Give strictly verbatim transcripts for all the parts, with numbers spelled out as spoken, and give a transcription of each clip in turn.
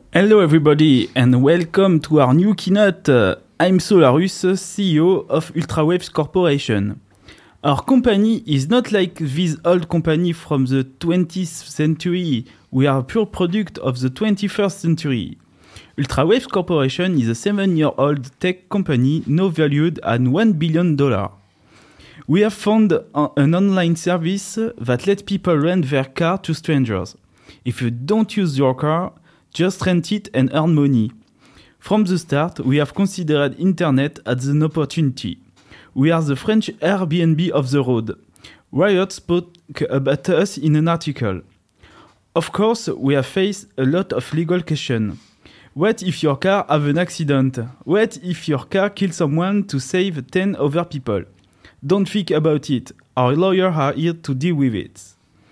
Hello everybody and welcome to our new keynote. Uh, I'm Solarus, C E O of Ultrawaves Corporation. Our company is not like this old company from the twentieth century. We are a pure product of the twenty-first century. Ultrawaves Corporation is a seven-year-old tech company now valued at one billion dollars. We have found an online service that lets people rent their car to strangers. If you don't use your car, just rent it and earn money. From the start, we have considered internet as an opportunity. We are the French Airbnb of the road. Riot spoke about us in an article. Of course, we have faced a lot of legal questions. What if your car have an accident? What if your car kills someone to save ten other people? Don't think about it. Our lawyers are here to deal with it.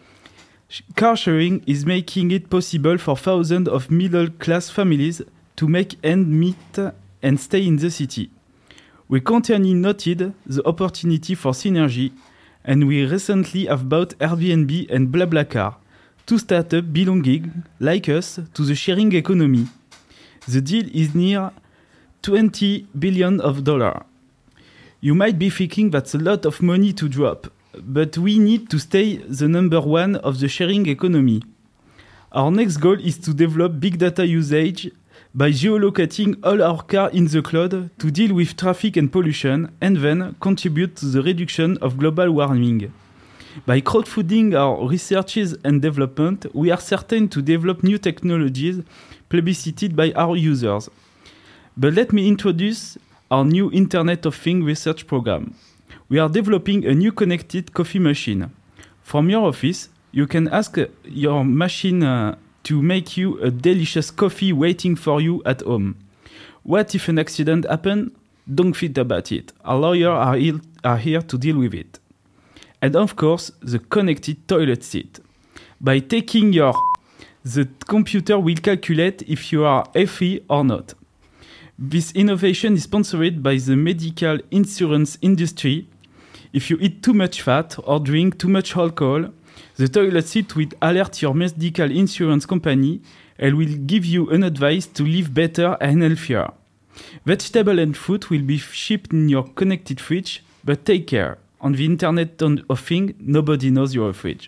Car sharing is making it possible for thousands of middle-class families to make ends meet and stay in the city. We continually noted the opportunity for synergy, and we recently have bought Airbnb and BlaBlaCar, two startups belonging, like us, to the sharing economy. The deal is near twenty billion of dollars. You might be thinking that's a lot of money to drop, but we need to stay the number one of the sharing economy. Our next goal is to develop big data usage by geolocating all our cars in the cloud to deal with traffic and pollution, and then contribute to the reduction of global warming. By crowdfunding our researches and development, we are certain to develop new technologies plebiscited by our users. But let me introduce our new Internet of Things research program. We are developing a new connected coffee machine. From your office, you can ask your machine uh, to make you a delicious coffee waiting for you at home. What if an accident happens? Don't think about it. Our lawyers are, il- are here to deal with it. And of course, the connected toilet seat. By taking your, the computer will calculate if you are healthy or not. This innovation is sponsored by the medical insurance industry. If you eat too much fat or drink too much alcohol, the toilet seat will alert your medical insurance company and will give you an advice to live better and healthier. Vegetable and fruit will be shipped in your connected fridge, but take care. On the Internet of Things, nobody knows your fridge.